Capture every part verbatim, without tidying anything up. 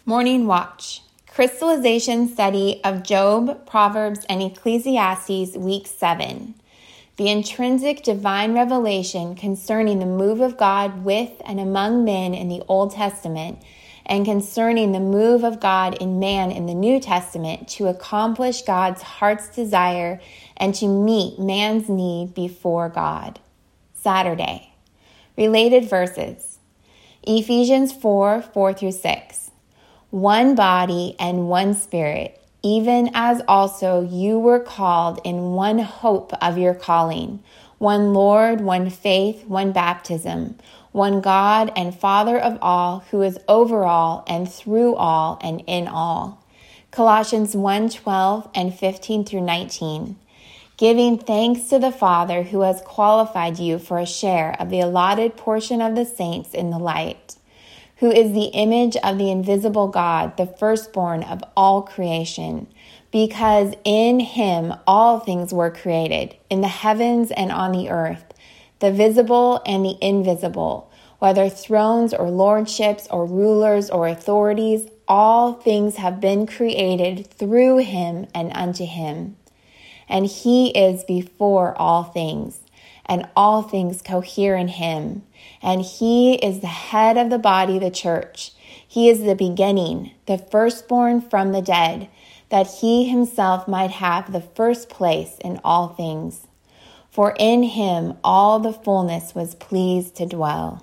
Morning Watch, Crystallization Study of Job, Proverbs, and Ecclesiastes, Week seven. The intrinsic divine revelation concerning the move of God with and among men in the Old Testament, and concerning the move of God in man in the New Testament to accomplish God's heart's desire and to meet man's need before God. Saturday. Related verses. Ephesians four, four through six. One body and one spirit, even as also you were called in one hope of your calling, one Lord, one faith, one baptism, one God and Father of all, who is over all and through all and in all. Colossians one, twelve and fifteen through nineteen. Giving thanks to the Father who has qualified you for a share of the allotted portion of the saints in the light, who is the image of the invisible God, the firstborn of all creation, because in him all things were created, in the heavens and on the earth, the visible and the invisible, whether thrones or lordships or rulers or authorities, all things have been created through him and unto him. And he is before all things, and all things cohere in him. And he is the head of the body, the church. He is the beginning, the firstborn from the dead, that he himself might have the first place in all things. For in him all the fullness was pleased to dwell.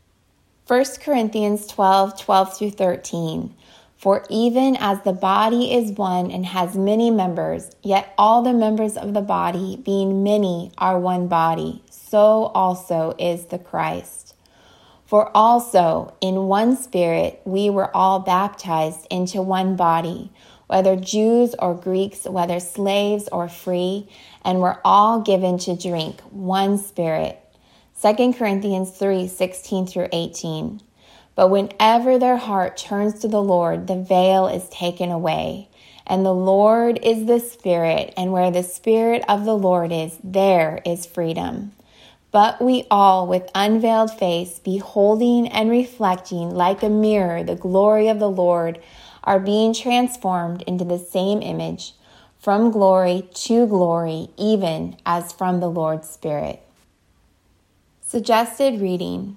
First Corinthians twelve, twelve through thirteen. For even as the body is one and has many members, yet all the members of the body, being many, are one body, so also is the Christ. For also in one Spirit we were all baptized into one body, whether Jews or Greeks, whether slaves or free, and were all given to drink one Spirit. Second Corinthians three, sixteen through eighteen. But whenever their heart turns to the Lord, the veil is taken away. And the Lord is the Spirit, and where the Spirit of the Lord is, there is freedom. But we all, with unveiled face, beholding and reflecting like a mirror the glory of the Lord, are being transformed into the same image, from glory to glory, even as from the Lord's Spirit. Suggested reading.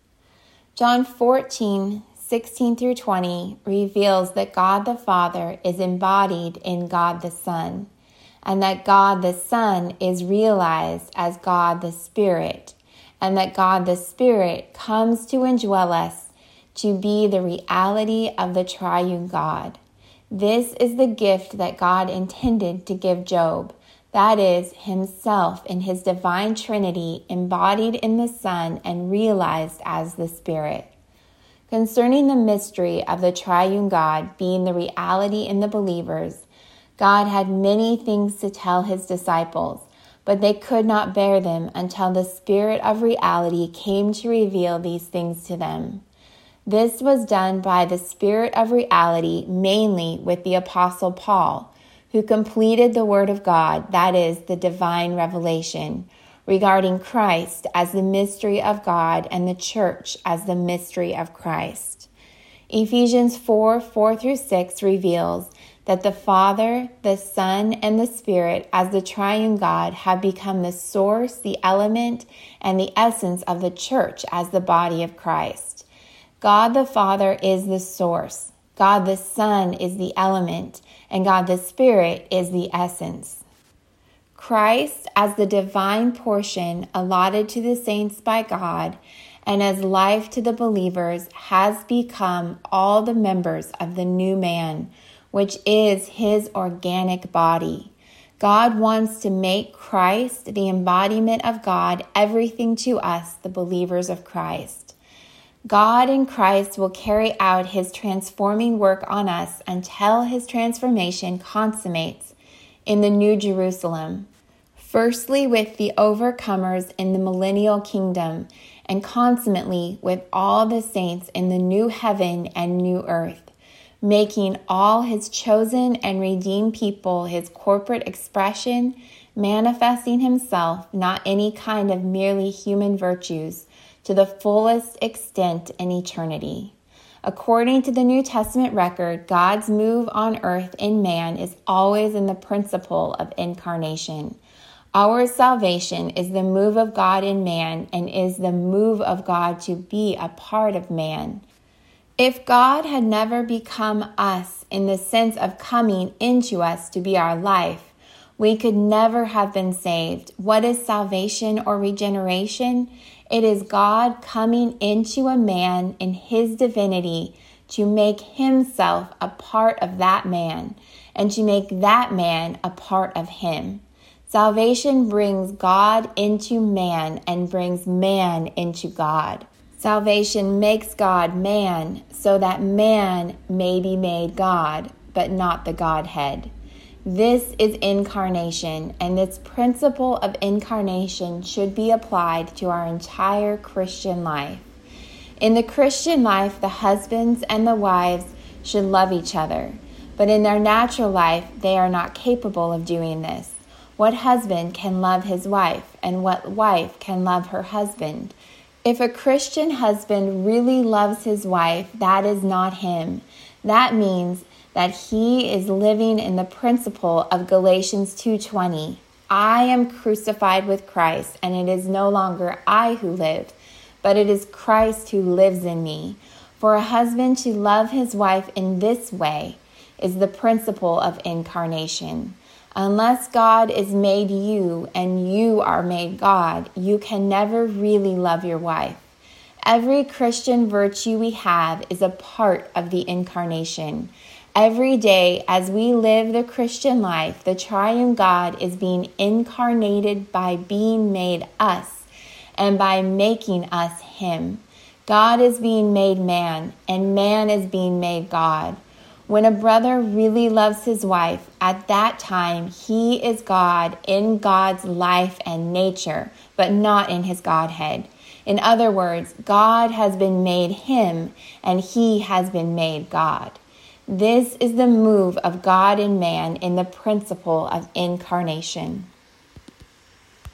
John fourteen, sixteen through twenty reveals that God the Father is embodied in God the Son, and that God the Son is realized as God the Spirit, and that God the Spirit comes to indwell us to be the reality of the triune God. This is the gift that God intended to give Job, that is, himself in his divine Trinity embodied in the Son and realized as the Spirit. Concerning the mystery of the triune God being the reality in the believers, God had many things to tell his disciples, but they could not bear them until the Spirit of reality came to reveal these things to them. This was done by the Spirit of reality, mainly with the Apostle Paul, who completed the Word of God, that is, the divine revelation, regarding Christ as the mystery of God and the church as the mystery of Christ. Ephesians four, four through six reveals that the Father, the Son, and the Spirit as the triune God have become the source, the element, and the essence of the church as the body of Christ. God the Father is the source, God the Son is the element, and God the Spirit is the essence. Christ, as the divine portion allotted to the saints by God, and as life to the believers, has become all the members of the new man, which is his organic body. God wants to make Christ, the embodiment of God, everything to us, the believers of Christ. God in Christ will carry out his transforming work on us until his transformation consummates in the New Jerusalem, firstly with the overcomers in the millennial kingdom, and consummately with all the saints in the new heaven and new earth, making all his chosen and redeemed people his corporate expression, manifesting himself, not any kind of merely human virtues, to the fullest extent in eternity. According to the New Testament record, God's move on earth in man is always in the principle of incarnation. Our salvation is the move of God in man and is the move of God to be a part of man. If God had never become us in the sense of coming into us to be our life, we could never have been saved. What is salvation or regeneration? It is God coming into a man in his divinity to make himself a part of that man and to make that man a part of him. Salvation brings God into man and brings man into God. Salvation makes God man so that man may be made God, but not the Godhead. This is incarnation, and this principle of incarnation should be applied to our entire Christian life. In the Christian life, the husbands and the wives should love each other, but in their natural life, they are not capable of doing this. What husband can love his wife, and what wife can love her husband? If a Christian husband really loves his wife, that is not him. That means that he is living in the principle of Galatians two twenty. I am crucified with Christ, and it is no longer I who live, but it is Christ who lives in me. For a husband to love his wife in this way is the principle of incarnation. Unless God is made you and you are made God, you can never really love your wife. Every Christian virtue we have is a part of the incarnation. Every day as we live the Christian life, the triune God is being incarnated by being made us and by making us him. God is being made man and man is being made God. When a brother really loves his wife, at that time he is God in God's life and nature, but not in his Godhead. In other words, God has been made him and he has been made God. This is the move of God in man in the principle of incarnation.